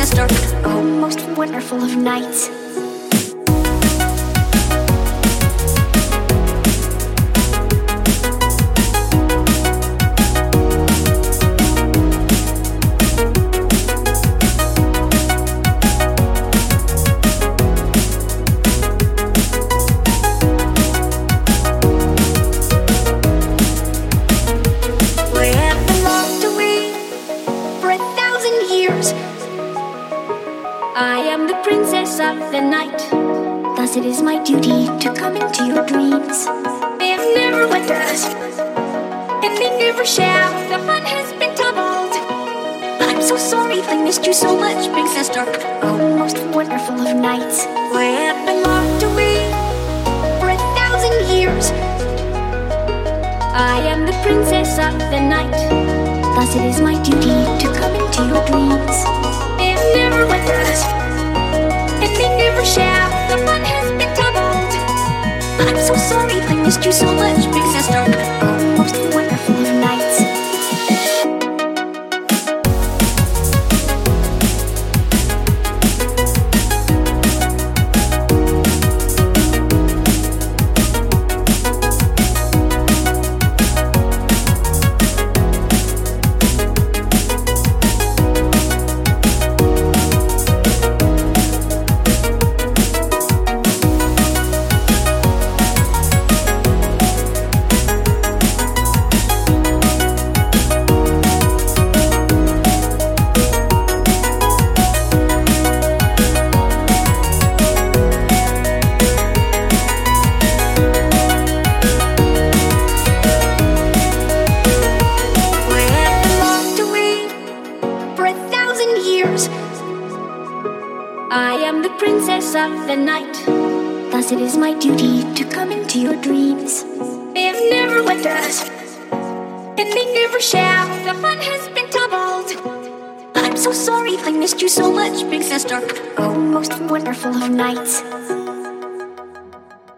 sister. Oh, most wonderful of nights. I am the princess of the night. Thus it is my duty to come into your dreams. They have never went us, and they never shall. The fun has been doubled. I'm so sorry I missed you so much, big sister. Oh, most wonderful of nights. I have been locked away for 1,000 years. I am the princess of the night. Thus it is my duty to come into your dreams. They have never went us, and they never shall. The fun has been doubled. I'm so sorry I missed you so much, big sister. Oh, most wonderful of nights. I am the princess of the night. Thus it is my duty to come into your dreams. They have never went us, and they never shall. The fun has been doubled. I'm so sorry I missed you so much, big sister. Oh, most wonderful of nights.